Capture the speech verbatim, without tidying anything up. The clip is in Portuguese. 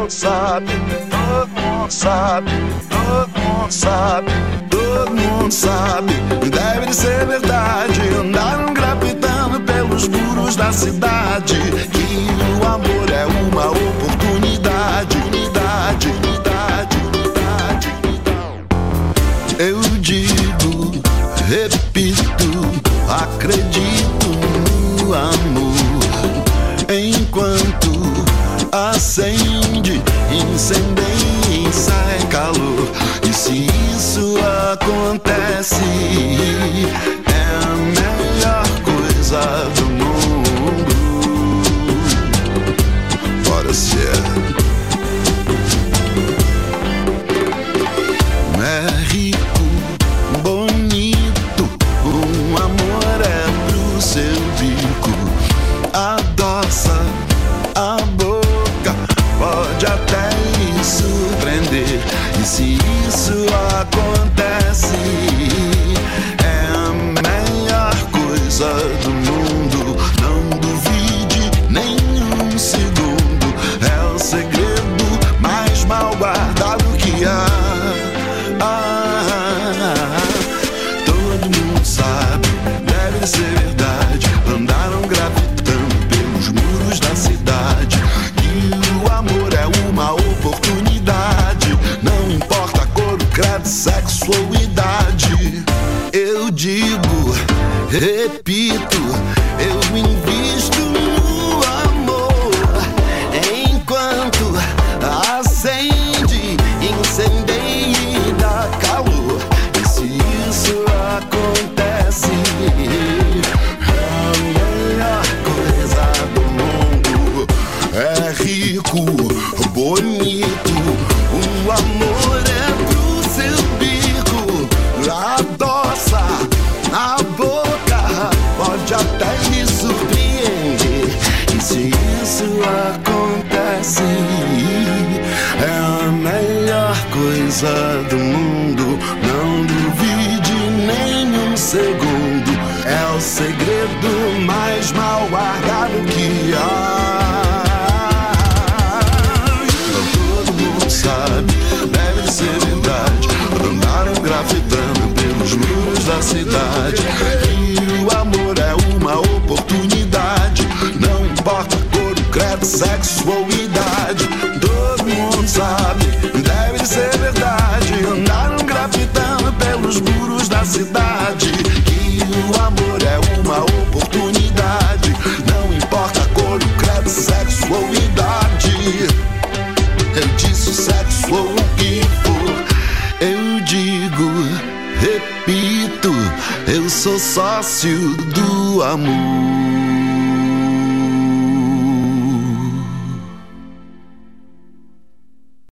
mundo sabe, todo mundo sabe, todo mundo sabe, todo mundo sabe. Deve ser verdade, andaram gravitando pelos muros da cidade, que o amor é uma oportunidade, unidade, unidade, unidade, unidade. Eu digo, repito, acredito no amor, enquanto acende, incendeia e sai calor. E se isso acontece, é a melhor coisa do mundo. Ora se é. É rico, bonito, um amor é pro seu bico. Adoça a boca, pode até lhe surpreender. E se isso acontece, é a melhor coisa do mundo. Não duvide nem um segundo, é o segredo mais mal guardado que há. Ah, todo mundo sabe, deve ser verdade, andaram gravitando pelos muros da cidade, e o amor é uma oportunidade, não importa a cor, o credo, sexo ou idade. Eu digo, repito, eu invisto no amor, enquanto acende, incendeia e dá calor. E se isso acontece, é a melhor coisa do mundo. É rico, bonito, o amor é pro seu bico. Adoça a boca, pode até lhe surpreender. E se isso acontece, é a melhor coisa do mundo. Não duvide nem um segundo, é o segredo mais mal guardado que há. Todo mundo sabe, deve ser verdade, andaram grafitando pelos muros da cidade, e o amor é uma oportunidade, não importa a cor, o credo, sexo ou idade. Todo mundo sabe, deve ser verdade, andaram grafitando pelos muros da cidade, que o amor é uma oportunidade, não importa a cor, o credo, sexo ou idade. Eu disse sexo ou o que for, eu digo, repito, eu sou sócio do amor.